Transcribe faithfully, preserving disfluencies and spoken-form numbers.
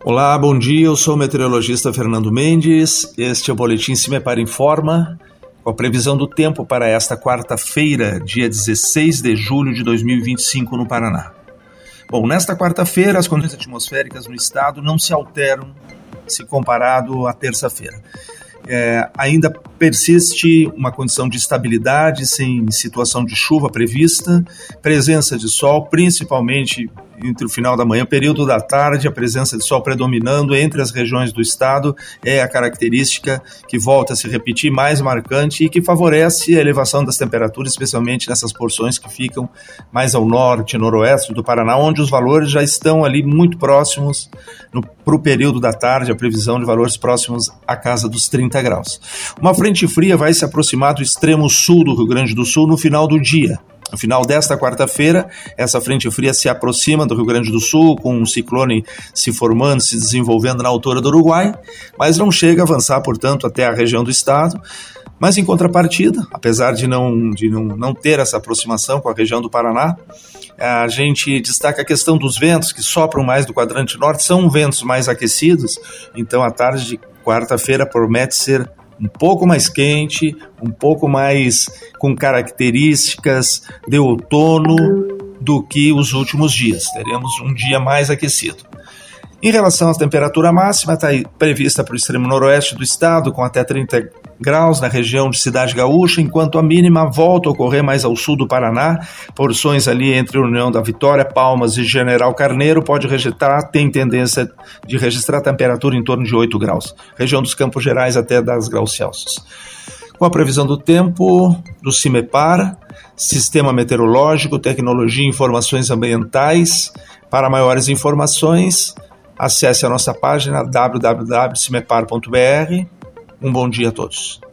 Olá, bom dia, eu sou o meteorologista Fernando Mendes, este é o Boletim Cimepar Informa, com a previsão do tempo para esta quarta-feira, dia dezesseis de julho de dois mil e vinte e cinco no Paraná. Bom, nesta quarta-feira as condições atmosféricas no estado não se alteram se comparado à terça-feira. É, ainda persiste uma condição de estabilidade sem situação de chuva prevista, presença de sol, principalmente entre o final da manhã, período da tarde, a presença de sol predominando entre as regiões do estado é a característica que volta a se repetir mais marcante e que favorece a elevação das temperaturas, especialmente nessas porções que ficam mais ao norte e noroeste do Paraná, onde os valores já estão ali muito próximos para o período da tarde, a previsão de valores próximos à casa dos trinta graus. Uma frente fria vai se aproximar do extremo sul do Rio Grande do Sul no final do dia. No final desta quarta-feira, essa frente fria se aproxima do Rio Grande do Sul, com um ciclone se formando, se desenvolvendo na altura do Uruguai, mas não chega a avançar, portanto, até a região do estado. Mas, em contrapartida, apesar de não, de não, não ter essa aproximação com a região do Paraná, a gente destaca a questão dos ventos, que sopram mais do quadrante norte, são ventos mais aquecidos, então a tarde de quarta-feira promete ser um pouco mais quente, um pouco mais com características de outono do que os últimos dias. Teremos um dia mais aquecido. Em relação à temperatura máxima, está prevista para o extremo noroeste do estado, com até trinta graus na região de Cidade Gaúcha, enquanto a mínima volta a ocorrer mais ao sul do Paraná, porções ali entre a União da Vitória, Palmas e General Carneiro, pode registrar, tem tendência de registrar temperatura em torno de oito graus, região dos Campos Gerais até dez graus Celsius. Com a previsão do tempo do Cimepar, Sistema Meteorológico, Tecnologia e Informações Ambientais, para maiores informações, acesse a nossa página w w w ponto cimepar ponto b r. Um bom dia a todos.